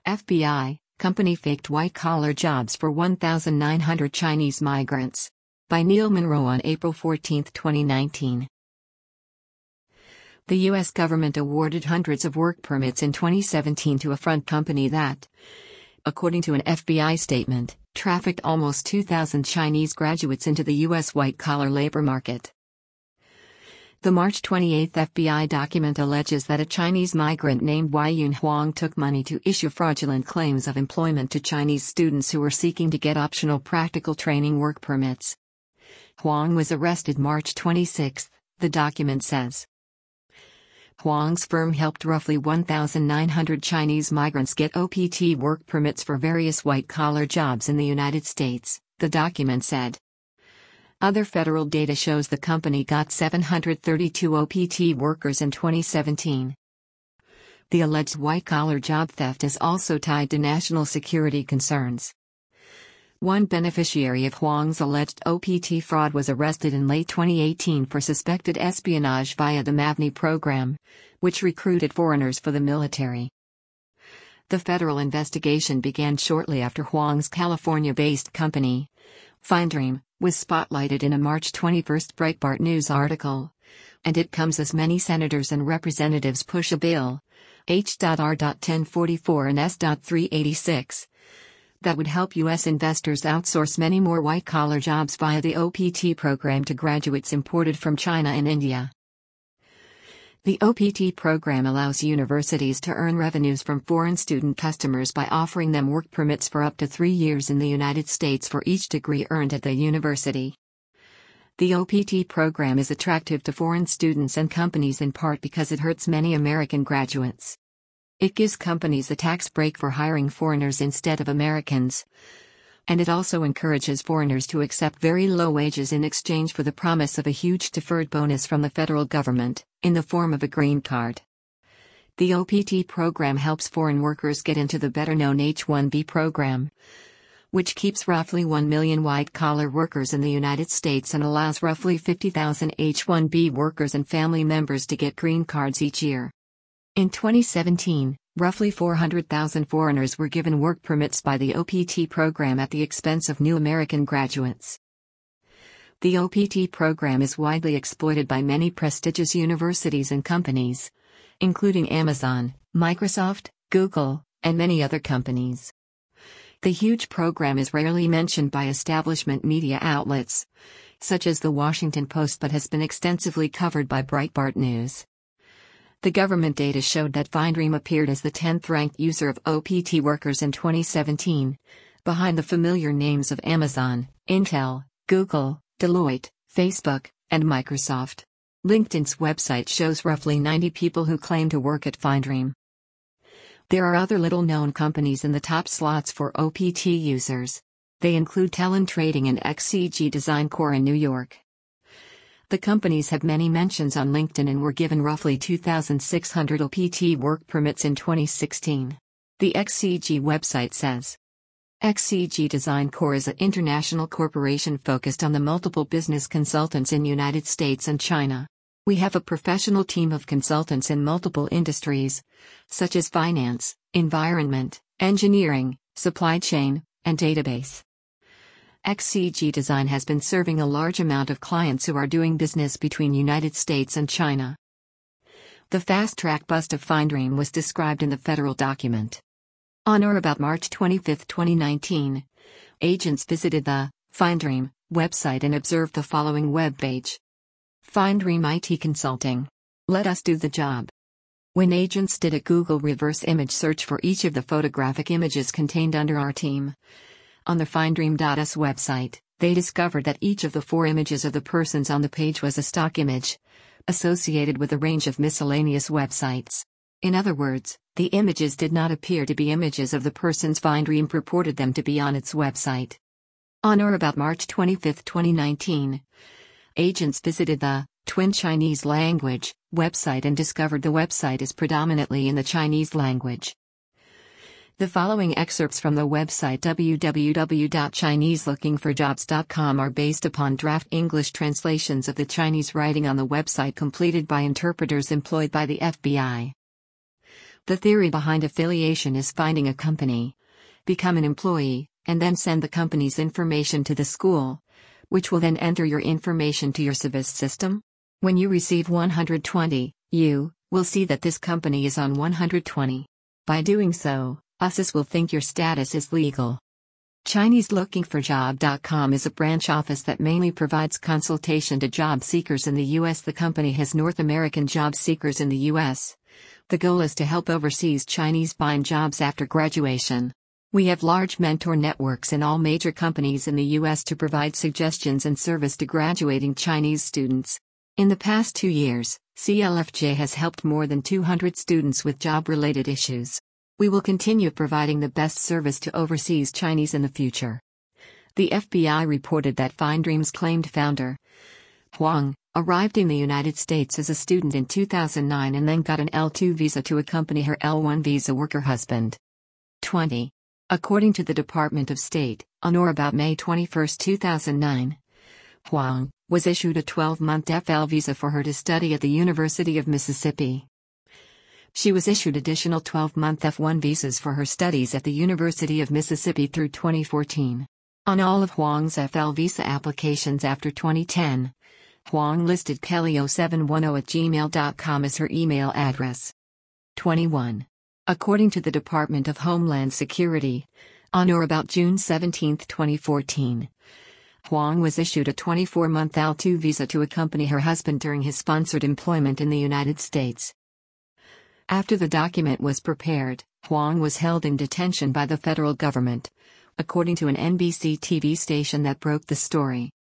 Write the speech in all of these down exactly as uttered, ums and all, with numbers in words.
F B I, company faked white-collar jobs for one thousand nine hundred Chinese migrants. By Neil Monroe on April fourteenth, twenty nineteen. The U S government awarded hundreds of work permits in twenty seventeen to a front company that, according to an F B I statement, trafficked almost two thousand Chinese graduates into the U S white-collar labor market. The March twenty-eighth F B I document alleges that a Chinese migrant named Weiyun Huang took money to issue fraudulent claims of employment to Chinese students who were seeking to get optional practical training work permits. Huang was arrested March twenty-sixth, the document says. Huang's firm helped roughly one thousand nine hundred Chinese migrants get O P T work permits for various white-collar jobs in the United States, the document said. Other federal data shows the company got seven hundred thirty-two O P T workers in twenty seventeen. The alleged white-collar job theft is also tied to national security concerns. One beneficiary of Huang's alleged O P T fraud was arrested in late twenty eighteen for suspected espionage via the MAVNI program, which recruited foreigners for the military. The federal investigation began shortly after Huang's California-based company, FindDream, was spotlighted in a March twenty-first Breitbart News article. And it comes as many senators and representatives push a bill, H R ten forty-four and S three eighty-six, that would help U S investors outsource many more white-collar jobs via the O P T program to graduates imported from China and India. The O P T program allows universities to earn revenues from foreign student customers by offering them work permits for up to three years in the United States for each degree earned at the university. The O P T program is attractive to foreign students and companies in part because it hurts many American graduates. It gives companies a tax break for hiring foreigners instead of Americans. And it also encourages foreigners to accept very low wages in exchange for the promise of a huge deferred bonus from the federal government, in the form of a green card. The O P T program helps foreign workers get into the better-known H one B program, which keeps roughly one million white-collar workers in the United States and allows roughly fifty thousand H one B workers and family members to get green cards each year. In twenty seventeen, roughly four hundred thousand foreigners were given work permits by the O P T program at the expense of new American graduates. The O P T program is widely exploited by many prestigious universities and companies, including Amazon, Microsoft, Google, and many other companies. The huge program is rarely mentioned by establishment media outlets, such as The Washington Post, but has been extensively covered by Breitbart News. The government data showed that FindDream appeared as the tenth-ranked user of O P T workers in twenty seventeen, behind the familiar names of Amazon, Intel, Google, Deloitte, Facebook, and Microsoft. LinkedIn's website shows roughly ninety people who claim to work at FindDream. There are other little-known companies in the top slots for O P T users. They include Talon Trading and X C G Design Corp in New York. The companies have many mentions on LinkedIn and were given roughly two thousand six hundred O P T work permits in twenty sixteen. The X C G website says, X C G Design Corp is an international corporation focused on the multiple business consultants in United States and China. We have a professional team of consultants in multiple industries, such as finance, environment, engineering, supply chain, and database. X C G Design has been serving a large amount of clients who are doing business between United States and China. The fast-track bust of FindDream was described in the federal document. On or about March twenty-fifth, twenty nineteen, agents visited the FindDream website and observed the following webpage. FindDream I T Consulting. Let us do the job. When agents did a Google reverse image search for each of the photographic images contained under our team, on the FindDream dot U S website, they discovered that each of the four images of the persons on the page was a stock image, associated with a range of miscellaneous websites. In other words, the images did not appear to be images of the persons FindDream purported them to be on its website. On or about March twenty-fifth, twenty nineteen, agents visited the Twin Chinese Language website and discovered the website is predominantly in the Chinese language. The following excerpts from the website w w w dot chinese looking for jobs dot com are based upon draft English translations of the Chinese writing on the website completed by interpreters employed by the F B I. The theory behind affiliation is finding a company, become an employee, and then send the company's information to the school, which will then enter your information to your Civis system. When you receive one hundred twenty, you will see that this company is on one hundred twenty. By doing so, U S I S will think your status is legal. Chinese Looking For Job dot com is a branch office that mainly provides consultation to job seekers in the U S. The company has North American job seekers in the U S. The goal is to help overseas Chinese find jobs after graduation. We have large mentor networks in all major companies in the U S to provide suggestions and service to graduating Chinese students. In the past two years, C L F J has helped more than two hundred students with job-related issues. We will continue providing the best service to overseas Chinese in the future. The F B I reported that FindDreams claimed founder Huang arrived in the United States as a student in two thousand nine and then got an L two visa to accompany her L one visa worker husband. twenty. According to the Department of State, on or about May twenty-first, two thousand nine, Huang was issued a twelve-month F L visa for her to study at the University of Mississippi. She was issued additional twelve-month F one visas for her studies at the University of Mississippi through twenty fourteen. On all of Huang's F L visa applications after twenty ten, Huang listed kelly zero seven one zero at gmail dot com as her email address. twenty-one. According to the Department of Homeland Security, on or about June seventeenth, twenty fourteen, Huang was issued a twenty-four-month L two visa to accompany her husband during his sponsored employment in the United States. After the document was prepared, Huang was held in detention by the federal government, according to an N B C T V station that broke the story.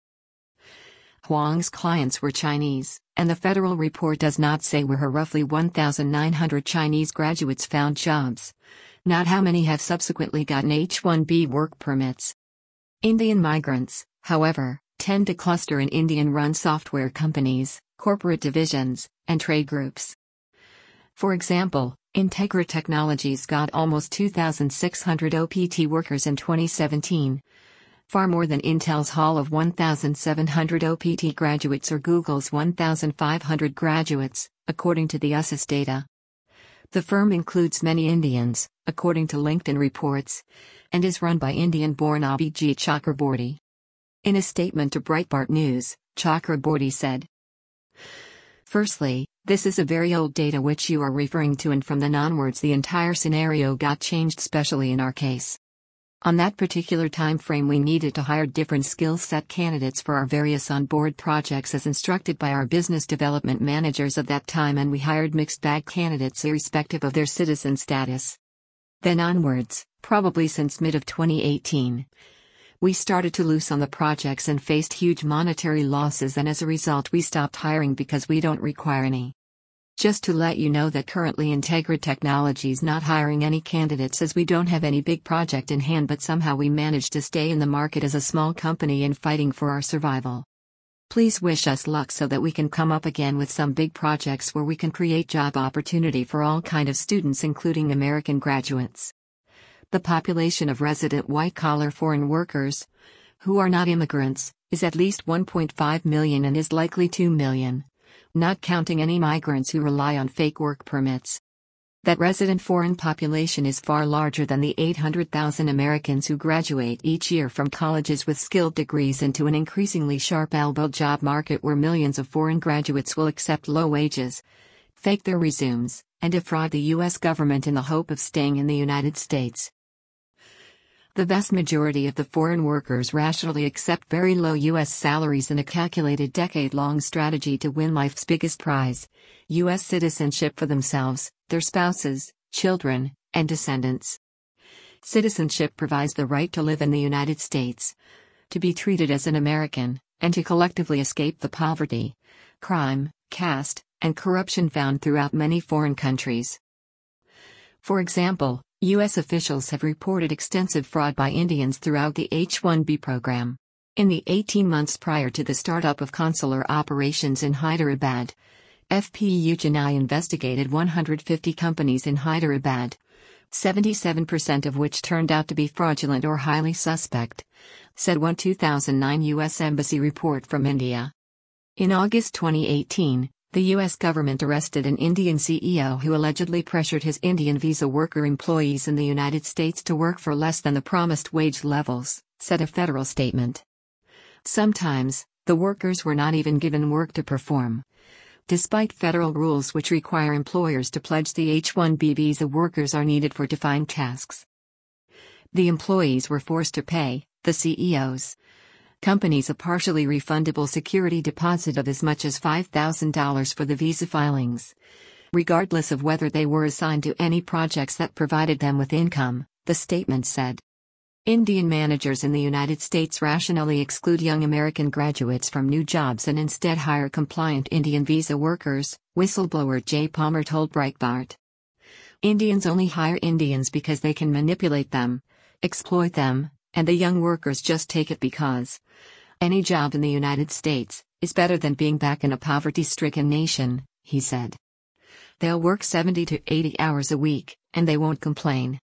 Huang's clients were Chinese, and the federal report does not say where her roughly one thousand nine hundred Chinese graduates found jobs, not how many have subsequently gotten H one B work permits. Indian migrants, however, tend to cluster in Indian-run software companies, corporate divisions, and trade groups. For example, Integra Technologies got almost two thousand six hundred O P T workers in twenty seventeen, far more than Intel's haul of one thousand seven hundred O P T graduates or Google's one thousand five hundred graduates, according to the U S I S data. The firm includes many Indians, according to LinkedIn reports, and is run by Indian-born Abhijit Chakraborty. In a statement to Breitbart News, Chakraborty said, "Firstly, this is a very old data which you are referring to, and from then onwards the entire scenario got changed, especially in our case. On that particular time frame we needed to hire different skill set candidates for our various on-board projects as instructed by our business development managers of that time, and we hired mixed bag candidates irrespective of their citizen status. Then onwards, probably since mid of twenty eighteen, we started to lose on the projects and faced huge monetary losses, and as a result we stopped hiring because we don't require any. Just to let you know that currently Integra Technologies not hiring any candidates as we don't have any big project in hand, but somehow we managed to stay in the market as a small company and fighting for our survival. Please wish us luck so that we can come up again with some big projects where we can create job opportunity for all kind of students, including American graduates. The population of resident white-collar foreign workers, who are not immigrants, is at least one point five million and is likely two million. Not counting any migrants who rely on fake work permits. That resident foreign population is far larger than the eight hundred thousand Americans who graduate each year from colleges with skilled degrees into an increasingly sharp-elbowed job market where millions of foreign graduates will accept low wages, fake their resumes, and defraud the U S government in the hope of staying in the United States. The vast majority of the foreign workers rationally accept very low U S salaries in a calculated decade-long strategy to win life's biggest prize, U S citizenship for themselves, their spouses, children, and descendants. Citizenship provides the right to live in the United States, to be treated as an American, and to collectively escape the poverty, crime, caste, and corruption found throughout many foreign countries. For example, U S officials have reported extensive fraud by Indians throughout the H one B program. In the eighteen months prior to the startup of consular operations in Hyderabad, F P U Chennai investigated one hundred fifty companies in Hyderabad, seventy-seven percent of which turned out to be fraudulent or highly suspect, said one two thousand nine U S Embassy report from India. In August twenty eighteen, The U S government arrested an Indian C E O who allegedly pressured his Indian visa worker employees in the United States to work for less than the promised wage levels, said a federal statement. Sometimes, the workers were not even given work to perform. Despite federal rules which require employers to pledge the H one B visa workers are needed for defined tasks, the employees were forced to pay, the C E Os. Companies a partially refundable security deposit of as much as five thousand dollars for the visa filings, regardless of whether they were assigned to any projects that provided them with income, the statement said. Indian managers in the United States rationally exclude young American graduates from new jobs and instead hire compliant Indian visa workers, whistleblower Jay Palmer told Breitbart. Indians only hire Indians because they can manipulate them, exploit them, and the young workers just take it because any job in the United States is better than being back in a poverty-stricken nation, he said. They'll work seventy to eighty hours a week, and they won't complain.